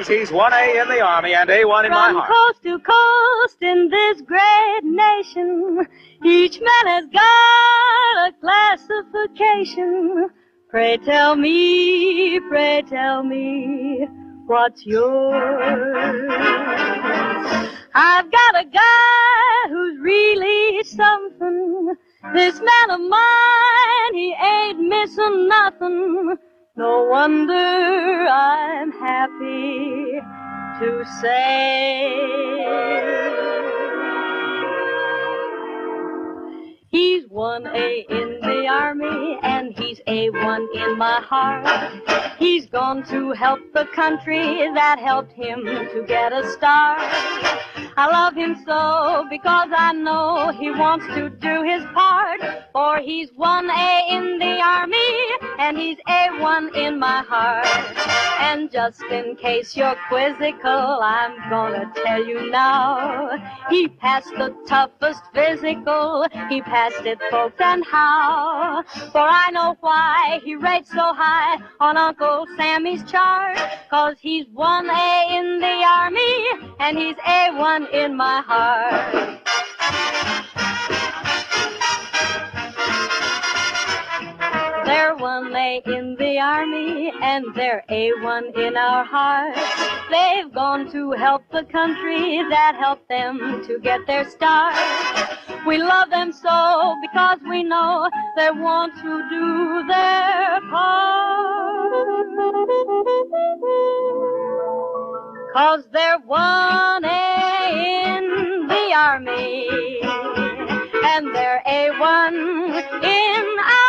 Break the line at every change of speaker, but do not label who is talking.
sings he's 1A in the Army and A1 in my
From
heart.
coast to coast in this great nation, each man has got a classification. Pray tell me, what's yours? I've got a guy who's really something. This man of mine, he ain't missing nothing. No wonder I'm happy to say he's 1A in the Army and he's A1 in my heart. He's gone to help the country that helped him to get a start. I love him so because I know he wants to do his part. For he's 1A in the Army and he's A1 in my heart. And just in case you're quizzical, I'm gonna tell you now. He passed the toughest physical. He passed it, folks, and how? For I know why he rates so high on Uncle Sammy's chart. 'Cause he's 1A in the Army and he's A1 in my heart. They're 1A in the Army and they're A1 in our hearts. They've gone to help the country that helped them to get their start. We love them so because we know they want to do their part. 'Cause they're 1A in the Army and they're A1 in our